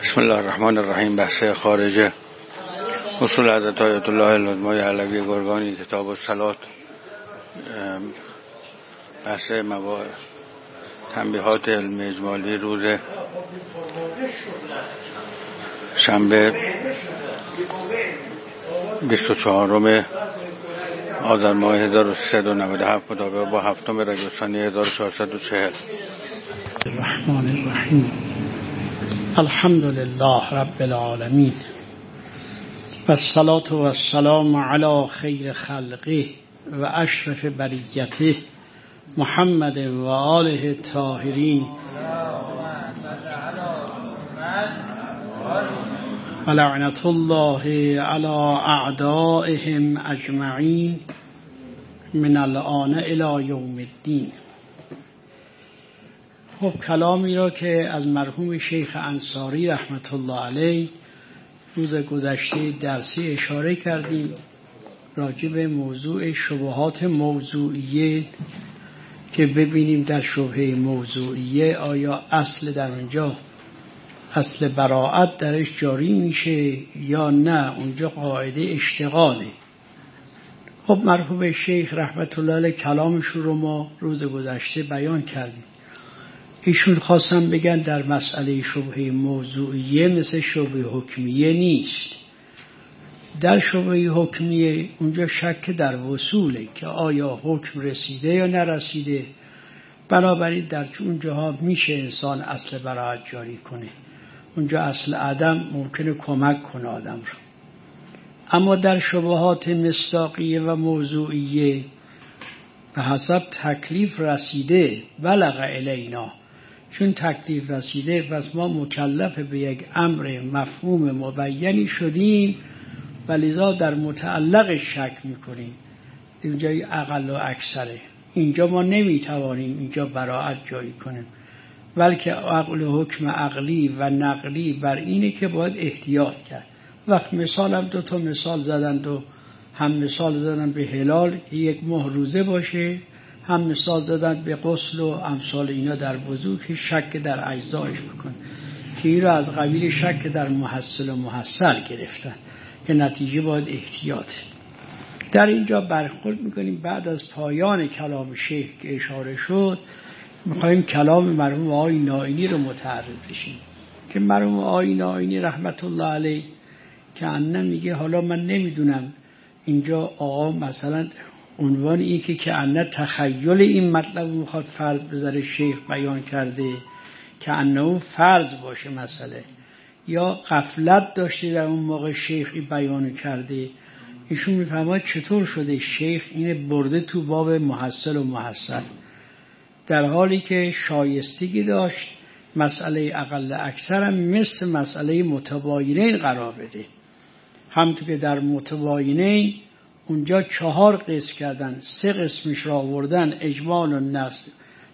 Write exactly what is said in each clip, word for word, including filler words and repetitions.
بسم الله الرحمن الرحیم. بحث خارجه اصول حضرت آیت الله العظمای علوی گرگانی، کتاب الصلات، بحث مواد تنبیهات علم اجمالی روز شنبه بیست و چهارم آذر ماه هزار و سیصد و نود و هفت مطابق با هفتم ربیع الثانی هزار و چهارصد و چهل. الرحمن الرحیم. الحمد لله رب العالمین و الصلاة و السلام علی خیر خلقه و اشرف بریته محمد و آله الطاهرین و لعنت الله علی اعدائهم اجمعین من الآن الی یوم الدین. خب کلامی را که از مرحوم شیخ انصاری رحمت الله علیه روز گذشته درسی اشاره کردیم راجع به موضوع شبهات موضوعیه، که ببینیم در شبهه موضوعیه آیا اصل در اونجا اصل براعت درش جاری میشه یا نه، اونجا قاعده اشتغاله. خب مرحوم شیخ رحمت الله علیه کلامشون رو ما روز گذشته بیان کردیم. ایشون خواستن بگن در مسئله شبهه موضوعیه مثل شبهه حکمیه نیست. در شبهه حکمیه اونجا شک در وصوله که آیا حکم رسیده یا نرسیده، بنابراین در اونجاها میشه انسان اصل براعت جاری کنه. اونجا اصل عدم ممکنه کمک کنه آدم رو. اما در شبهات مصداقیه و موضوعیه به حسب تکلیف رسیده بلغ الینا، چون تکلیف رسیده پس ما مکلف به یک امر مفهوم مبینی شدیم و لذا در متعلق شک میکنیم. اینجای اقل و اکثره، اینجا ما نمیتوانیم اینجا براعت جاری کنیم، بلکه عقل و حکم عقلی و نقلی بر اینه که باید احتیاط کرد. وقت مثال هم دو تا مثال زدند و هم مثال زدن به هلال که یک ماه روزه باشه، هم مثال زدن به غسل و امثال اینا در وضو که شک در اجزایش بکن، که این را از قبیل شک در محصل و محصل گرفتن که نتیجه باید احتیاطه. در اینجا برخورد میکنیم بعد از پایان کلام شیخ که اشاره شد میخوایم کلام مرحوم آقای نائینی رو متعرض بشیم که مرحوم آقای نائینی رحمت الله علیه که انه میگه حالا من نمیدونم اینجا آقا مثلا عنوان این که که انه تخیل این مطلب میخواد فرض بذاره شیخ بیان کرده که انه فرض باشه مسئله، یا غفلت داشته در اون موقع شیخ بیان کرده. ایشون میفهمه چطور شده شیخ این برده تو باب محصل و محصل، در حالی که شایستگی داشت مسئله اقل اکثر هم مثل مسئله متباینین قرار بده. همونطور که در متباینین اونجا چهار قسم کردن، سه قسمش را آوردن اجمال و نصب،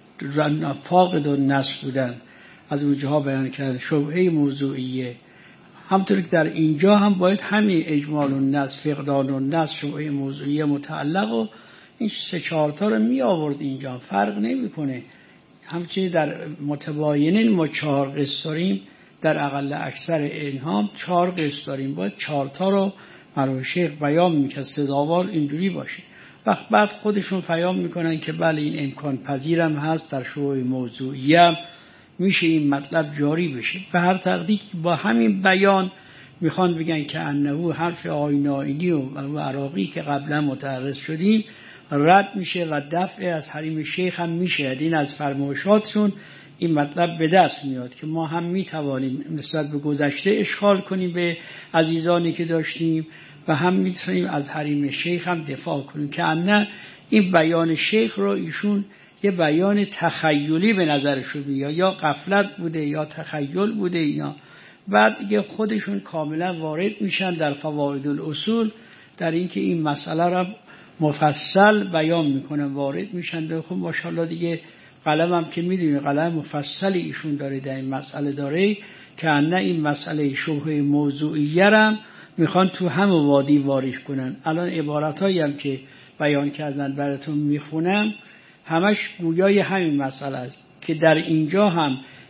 فاقد و نصب بودن، از اونجاها بیان کردن شبهه موضوعیه. همونطور که در اینجا هم باید همین اجمال و نصب، فقدان و نصب، شبهه موضوعیه متعلق و این سه چهار تا رو می آورد اینجا، فرق نمی کنه. همچنین در متباینین ما چهار قسم داریم، در اقل اکثر اینها چهار قسم داریم، باید چهار تا رو مرحوم شیخ بیان میکنه سزاوار اینجوری باشه. وقت بعد خودشون بیان میکنن که بله این امکان پذیرم هست، در شبهه موضوعیه میشه این مطلب جاری بشه. به هر تقدیر با همین بیان میخوان بگن که انه حرف آقای نائینی و عراقی که قبلا متعرض شدیم رد میشه و دفع از حریم شیخ هم میشه. این از فرمایشاتشون این مطلب به دست میاد که ما هم میتوانیم نسبت به گذشته اشغال کنیم به عزیزانی که داشتیم و هم میتونیم از حریم شیخ هم دفاع کنیم، که نه این بیان شیخ رو ایشون یه بیان تخیلی به نظرشون میاد، یا غفلت بوده یا تخیل بوده اینا. بعد دیگه خودشون کاملا وارد میشن در فواید الاصول، در اینکه این مسئله رو مفصل بیان میکنن، وارد میشن. خب ماشاءالله دیگه قلم هم که میدونی قلم مفصلی ایشون داره در این مسئله داره، که نه این مسئله شبهه موضوعیه هم میخوان تو هم وادی وارد کنن. الان عبارتایی هم که بیان کردن براتون میخونم همش گویای همین مسئله است که در اینجا هم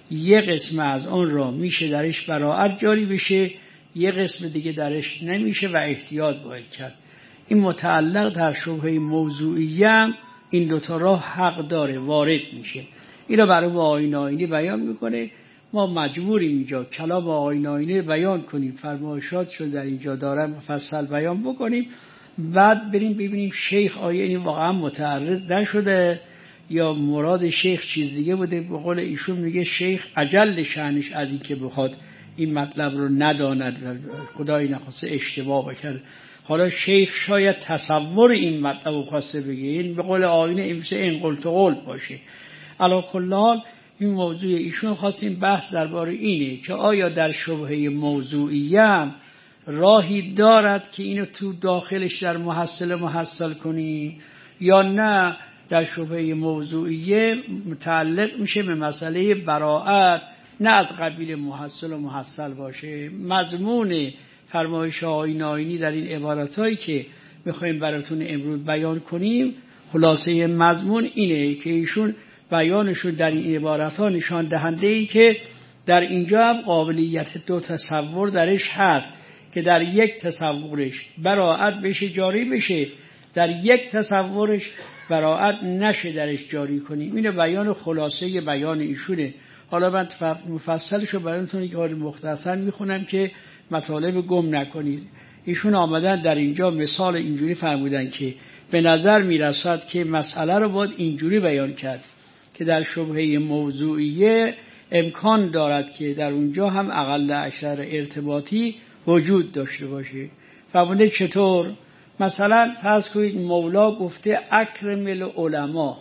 یک قسم از آن را میشه درش براءت جاری بشه، یک قسم دیگه درش نمیشه و احتیاط باید کرد. این متعلق در شبهه موضوعیه هم این دوتا را حق داره، وارد میشه. این را برای آیین آینی بیان میکنه. ما مجبوریم اینجا کلام آیین آینی بیان کنیم، فرمایشات شد در اینجا دارن مفصل بیان بکنیم، بعد بریم ببینیم شیخ آیه این واقعا متعرض نشده یا مراد شیخ چیز دیگه بوده. به قول ایشون میگه شیخ اجل شأنش از این که بخواد این مطلب رو نداند، خدای نخواسته اشتباه بکنه. حالا شیخ شاید تصور این مطلب رو خواسته بگه، این به قول آینه امسه این قلت قول باشه. علی کل حال این موضوع ایشون خواستیم بحث درباره اینه که آیا در شبهه موضوعیه راهی دارد که اینو تو داخلش در محصل محصل کنی یا نه در شبهه موضوعیه متعلق میشه به مسئله براءت، نه از قبیل محصل و محصل باشه. مضمون فرمایش آیین آیینی در این عبارتایی که میخوایم براتون امروز بیان کنیم، خلاصه مضمون اینه که ایشون بیانشون در این عبارتها نشان دهنده ای که در اینجا هم قابلیت دو تصور درش هست که در یک تصورش براءت بشه جاری بشه، در یک تصورش براءت نشه درش جاری کنیم. اینه بیان خلاصه بیان ایشونه. حالا من مفصلش رو براتون که مختصر میخونم که مطالب گم نکنید. ایشون آمدن در اینجا مثال اینجوری فرمودن که به نظر میرسد که مسئله رو باید اینجوری بیان کرد که در شبهه موضوعیه امکان دارد که در اونجا هم اقل اکثر ارتباطی وجود داشته باشه. فرموده چطور؟ مثلا فرض کنید مولا گفته اکرم العلماء.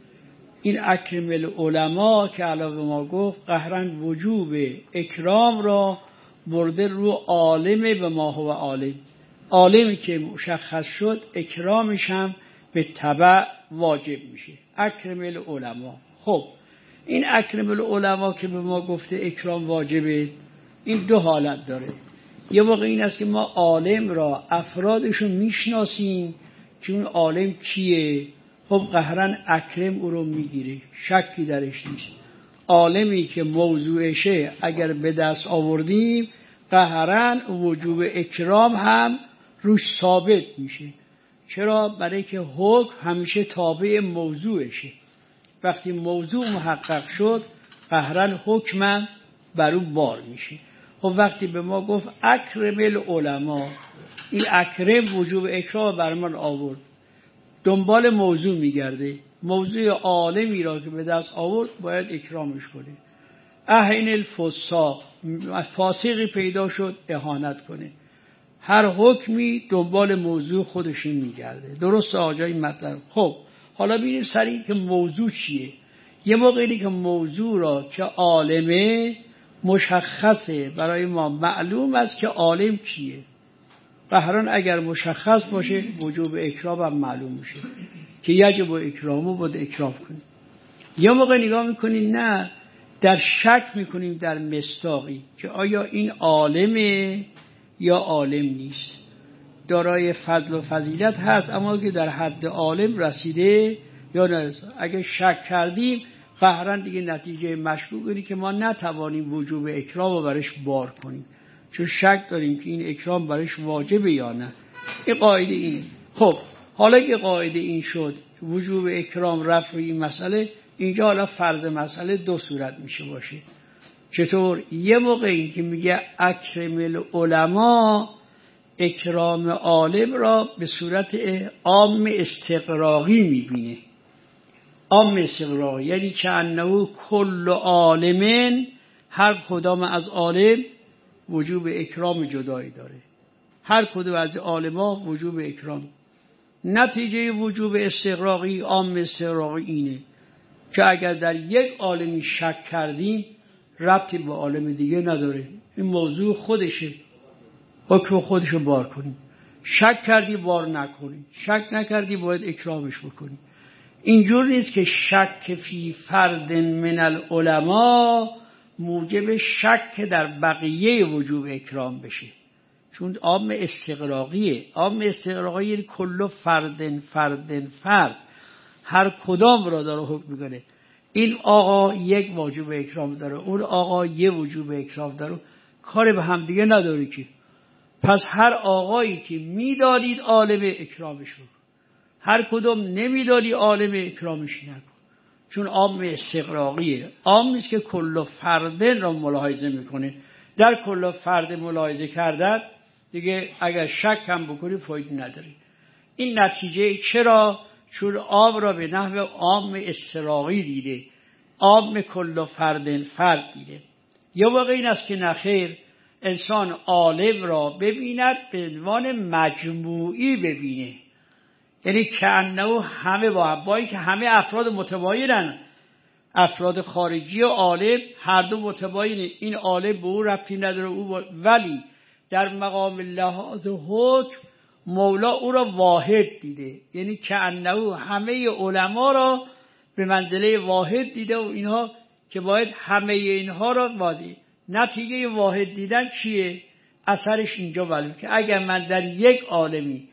این اکرم العلماء که علاوه ما گفت قهرن وجوب اکرام را برده رو عالم به ما هو عالم. عالمی که مشخص شد اکرامش هم به تبع واجب میشه. اکرم العلماء. خب این اکرم العلماء که به ما گفته اکرام واجبه، این دو حالت داره. یه موقع این است که ما عالم را افرادشو میشناسیم که اون عالم کیه، خب قهرن اکرم او رو میگیره، شکی درش نیست. عالمی که موضوعشه اگر به دست آوردیم قهرن وجوب اکرام هم روش ثابت میشه. چرا؟ برای که حکم همیشه تابع موضوعشه. وقتی موضوع محقق شد قهرن حکمم بر او بار میشه. خب وقتی به ما گفت اکرم العلماء، این اکرم وجوب اکرام بر من آورد، دنبال موضوع میگرده. موضوع عالمی را که به دست آورد باید اکرامش کنه. اهین الفساق، فاسقی پیدا شد اهانت کنه. هر حکمی دنبال موضوع خودشون میگرده. درست آجای مطلب. خب حالا ببینیم سریع که موضوع چیه. یه موقعی که موضوع را که عالمه مشخصه، برای ما معلوم است که عالم کیه. قهران اگر مشخص باشه وجوب اکرام هم معلوم میشه که یجب اکرامو بود اکرام کنیم. یه موقع نگاه میکنیم نه، در شک میکنیم در مصداقی که آیا این عالمه یا عالم نیست. دارای فضل و فضیلت هست اما که در حد عالم رسیده یا نه. اگه شک کردیم قهرن دیگه نتیجه مشکوک اینه که ما نتوانیم وجوب اکرام رو برش بار کنیم، چون شک داریم که این اکرام برش واجبه یا نه. این قاعده اینه. خب حالا که قاعده این شد وجوب اکرام رفع این مسئله، اینجا حالا فرض مسئله دو صورت میشه باشه. چطور؟ یه موقعی که میگه اکرم العلماء، اکرام عالم را به صورت عام استقراقی میبینه. عام استقراقی یعنی که انه کل عالمین، هر کدام از عالم وجوب اکرام جدایی داره. هر کدام از عالما وجوب اکرام. نتیجه وجوب استقراقی عام استقراقی اینه که اگر در یک عالمی شک کردیم ربطی به عالم دیگه نداره، این موضوع خودشه، حکم خودشو بار کنیم. شک کردی بار نکنی، شک نکردی باید اکرامش بکنی. اینجور نیست که شک فی فرد من العلماء موجب شک در بقیه وجوب اکرام بشه، چون عام استقراقیه. عام استقراقی یعنی کل فرد فرد فرد، هر کدام را داره حکم میکنه. این آقا یک واجب اکرام داره، اون آقا یه وجوب اکرام داره، کار به هم دیگه نداره که. پس هر آقایی که میدانید عالم اکرامش رو، هر کدوم نمیدانی عالم اکرامش نکن، چون عام استغراقیه. عام نیست که کل فرد را ملاحظه میکنه. در کل فرد ملاحظه کردن دیگه اگر شک هم بکنی فایده نداره. این نتیجه چرا؟ چون عام را به نحو عام استغراقی دیده، عام کل فرد فرد دیده. یا واقع این است که نخیر، انسان عالم را ببیند به عنوان مجموعی ببینه، یعنی کأنه همه با هم، با این که همه افراد متباینن، افراد خارجی و عالم هر دو متباینه، این عالم به او ربطی نداره او با... ولی در مقام لحاظ حکم مولا او را واحد دیده، یعنی کأنه همه علما را به منزله واحد دیده و اینها که باید همه اینها را واحد. نتیجه واحد دیدن چیه؟ اثرش اینجا معلومه که اگر من در یک عالمی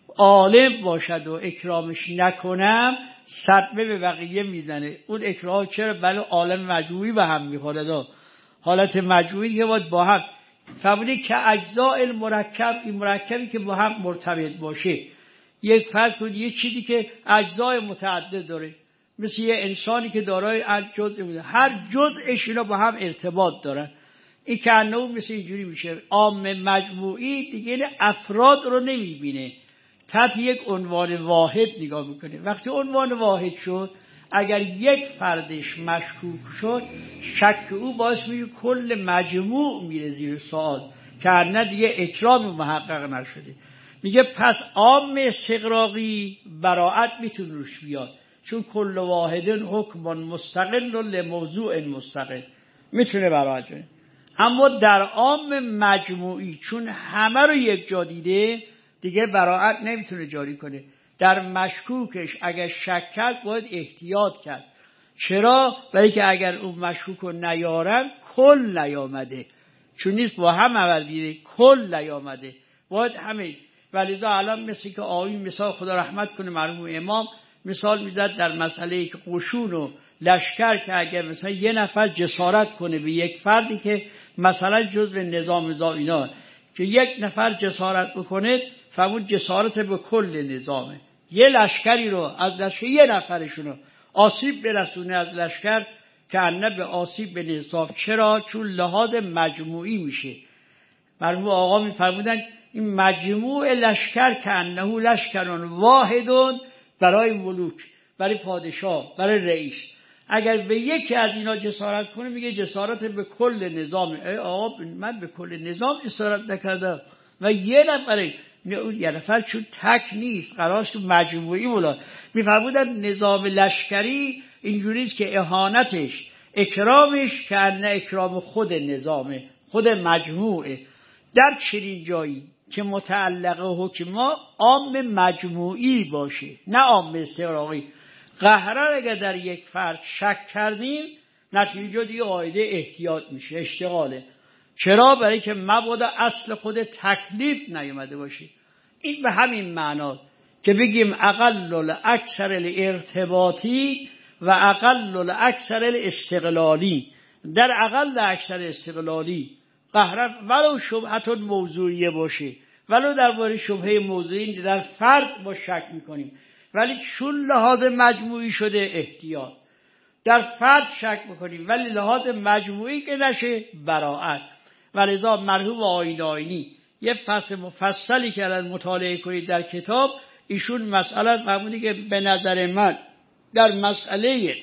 عالم باشد و اکرامش نکنم صدمه به بقیه میزنه. اون اکرام چرا؟ بله عالم مجموعی به هم میخوره، حالت مجموعی که باید با هم فهمیدی که اجزاء المرکب، این مرکبی که با هم مرتبط باشه. یک فرض کنید یه چیزی که اجزای متعدد داره، مثل یه انسانی که دارای جزء میده، هر جزءش اینا با هم ارتباط دارن، این که انه مثل اینجوری میشه عام مجموعی دیگه. این افراد رو نمیبینه، تحت یک عنوان واحد نگاه میکنه. وقتی عنوان واحد شد، اگر یک فردش مشکوک شد، شک او باعث میشه کل مجموع میره زیر سوال، که نه دیگه اکرام محقق نشده. میگه پس عام استغراقی براعت میتونه روش بیاد، چون کل واحد حکم مستقل لموضوع مستقل میتونه براعت کنه. اما در عام مجموعی چون همه رو یک جا دیده دیگه براعت نمیتونه جاری کنه. در مشکوکش اگر شک کرد باید احتیاط کرد. چرا؟ برای که اگر اون مشکوک رو نیارن کل نیامده، چون نیست با هم اول دیده کل نیامده، باید همه. ولیذا الان مثل که آیین مثال خدا رحمت کنه مرحوم امام مثال میزد در مسئله که قشون و لشکر، که اگر مثلا یه نفر جسارت کنه به یک فردی که مثلا جزء نظام نظام اینا، که یک نفر جسارت بکنه فهمون جسارت به کل نظامه، یه لشکری رو از لشکر یه نفرشونو آسیب برسونه از لشکر که انه به آسیب به نظام. چرا؟ چون لحاظ مجموعی میشه. مرحوم آقا میفرمودن این مجموع لشکر که انه لشکرون واحدون برای ملوک، برای پادشاه، برای رئیس. اگر به یکی از اینا جسارت کنه میگه جسارت به کل نظامه. ای آقا من به کل نظام جسارت نکردم و یه نفره، اون یه نفر چون تک نیست قرارش تو مجموعی مولا. میفرمودن نظام لشکری اینجوریست که اهانتش اکرامش که نه اکرام خود نظامه، خود مجموعه. در چنین جایی که متعلق حکما عام مجموعی باشه نه عام استغراقی، قهرن اگر در یک فرد شک کردیم نتیجه دیگه قاعده احتیاط میشه، اشتغاله. چرا؟ برای که مبادا اصل خود تکلیف نیامده باشه. این به همین معناست که بگیم اقل الاکثر الارتباطی و اقل الاکثر الاستقلالی. در اقل اکثر استقلالی قهرن ولو شبهت موضوعیه باشه، ولو درباره شبهه موضوعی در فرد با شک میکنیم، ولی چون لحاظ مجموعی شده احتیاط. در فرد شک میکنیم ولی لحاظ مجموعی که نشه براعت. ولذا مرحوم آیین آیینی یه فصل مفصلی که الان مطالعه کنید در کتاب، ایشون مسئله فرمودی که به نظر من در مسئله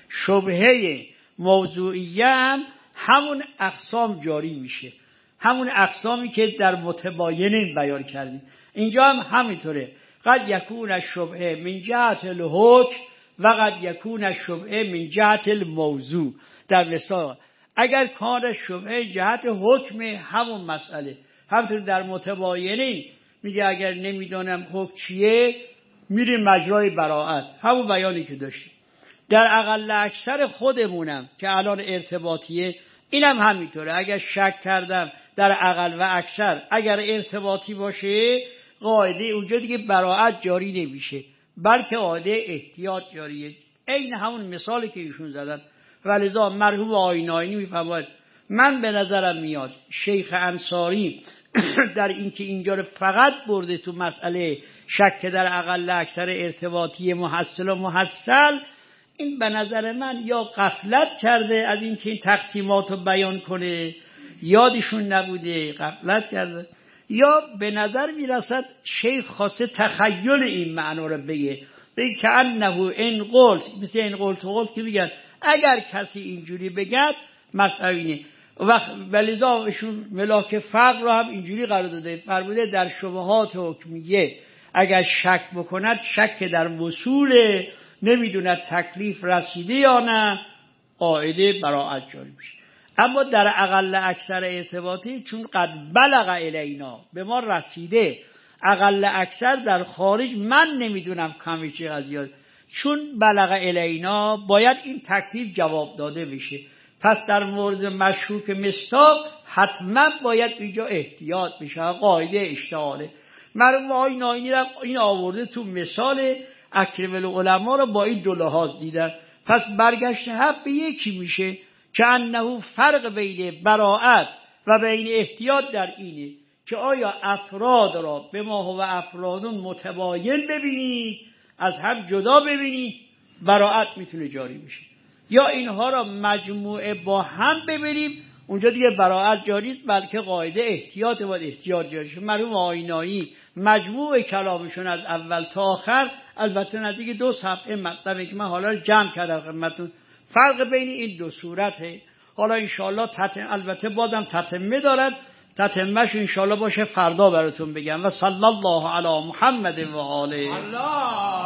شبهه موضوعیه هم همون اقسام جاری میشه، همون اقسامی که در متباینین بیان کردیم اینجا هم همینطوره. قد یکون الشبهه من جهت الحکم و قد یکون الشبهه من جهت الموضوع. در مثال اگر کار شبهه جهت حکم همون مسئله، همونطور در متباینین میگه اگر نمیدونم حکم چیه میریم مجرای براعت، همون بیانی که داشتیم. در اقل اکثر خودمونم که الان ارتباطیه اینم هم همینطوره. اگر شک کردم در اقل و اکثر اگر ارتباطی باشه قاعده اونجا دیگه براعت جاری نمیشه، بلکه قاعده احتیاط جاریه. عین همون مثالی که ایشون زدن. ولذا مرحوم آینایی میفرماید من به نظرم میاد شیخ انصاری در اینکه اینجا رو فقط برده تو مسئله شک در اقل اکثر ارتباطی محصل و محصل، این به نظر من یا غفلت کرده از اینکه این تقسیمات رو بیان کنه، یادشون نبوده غفلت کرده، یا به نظر میرسد شیخ خواسته تخیل این معنا رو بگه، بگه که انه ان قلت، مثل این قلت قلت که میگن اگر کسی اینجوری بگد مسئله اینه. و ولذا ایشون ملاک فقر رو هم اینجوری قرار داده، فرموده در شبهات حکمیه اگر شک بکند شک در وصول، نمیدوند تکلیف رسیده یا نه، قاعده براءت جاری میشه. اما در اقل اکثر ارتباطی چون قد بلغ الینا، به ما رسیده، اقل اکثر در خارج من نمیدونم کمی چه قضیه، چون بلغ الینا باید این تکلیف جواب داده بشه. پس در مورد مشکوک مصداق حتما باید اینجا احتیاط بشه، قاعده اشتغاله. مرحوم آقای ناینی را این آورده تو مثال اکرم العلماء را با این دو لحاظ دیدن. پس برگشت حق به یکی میشه که انه فرق بین براءت و بین احتیاط در اینه که آیا افراد را به ما هو افرادون متباین ببینی، از هم جدا ببینی، براءت میتونه جاری بشه، یا اینها را مجموعه با هم ببینیم، اونجا دیگه براءت جاری است، بلکه قاعده احتیاط باید احتیاط جاری شه. مرحوم آینایی مجموع کلامشون از اول تا آخر، البته نزدیک دو صفحه مطلبه که من حالا جمع کردم خدمتتون، فرق بین این دو صورته. حالا انشاءالله تتم، البته بازم تتمه دارد، تتمهش انشاءالله باشه فردا براتون بگم. و صلی الله علی محمد و آله.